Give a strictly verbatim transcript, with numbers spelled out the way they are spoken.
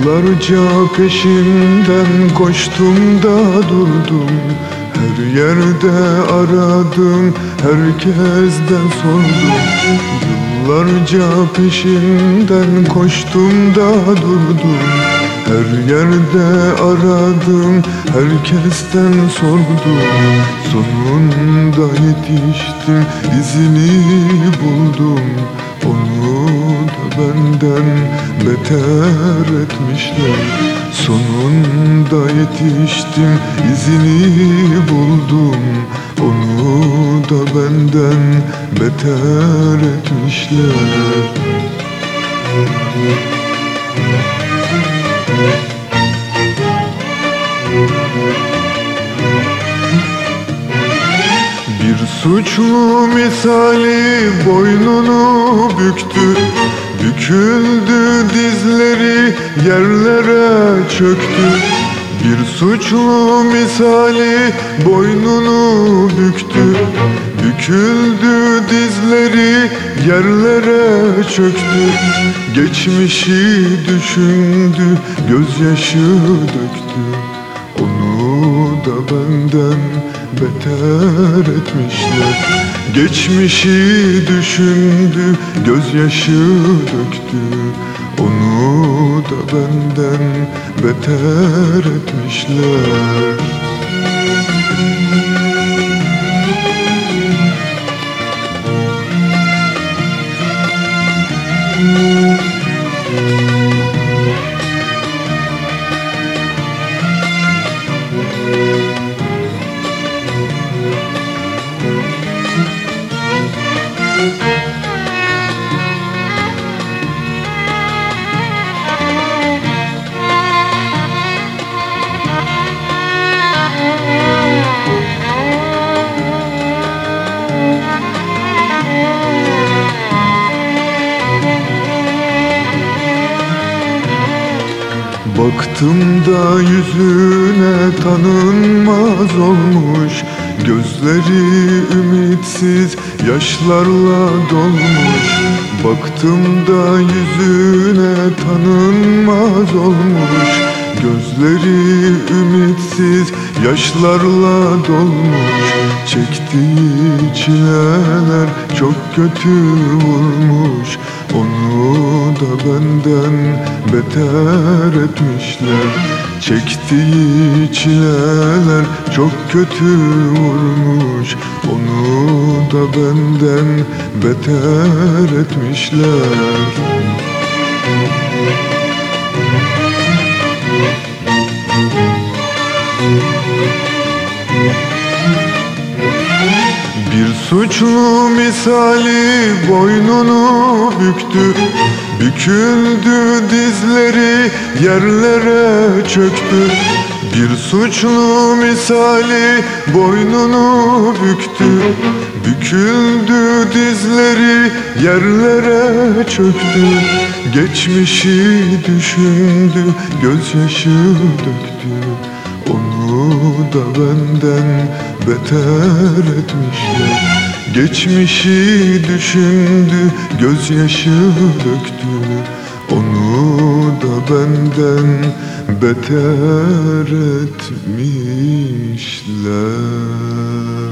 Yıllarca peşinden koştum da durdum. Her yerde aradım, herkesten sordum. Yıllarca peşinden koştum da durdum. Her yerde aradım, herkesten sordum. Sonunda yetiştim, izini buldum. Onu da benden beter etmişler. Sonunda yetiştim, izini buldum. Onu da benden beter etmişler. Bir suçlu misali boynunu büktü, büküldü dizleri yerlere çöktü. Bir suçlu misali boynunu büktü, büküldü dizleri yerlere çöktü. Geçmişi düşündü, gözyaşı döktü. Onu da benden beter etmişler. Geçmişi düşündü, gözyaşı döktü. Onu da benden beter etmişler. Baktım da yüzüne tanınmaz olmuş. Gözleri ümitsiz yaşlarla dolmuş. Baktım da yüzüne tanınmaz olmuş. Gözleri ümitsiz yaşlarla dolmuş. Çektiği çileler çok kötü vurmuş. Onu da benden beter etmişler. Çektiği çileler çok kötü vurmuş. Onu da benden beter etmişler. Bir suçlu misali boynunu büktü, büküldü dizleri yerlere çöktü. Bir suçlu misali boynunu büktü, büküldü dizleri yerlere çöktü. Geçmişi düşündü, gözyaşı döktü. Onu da benden beter etmişler. Geçmişi düşündü, gözyaşı döktü. Onu da benden beter etmişler.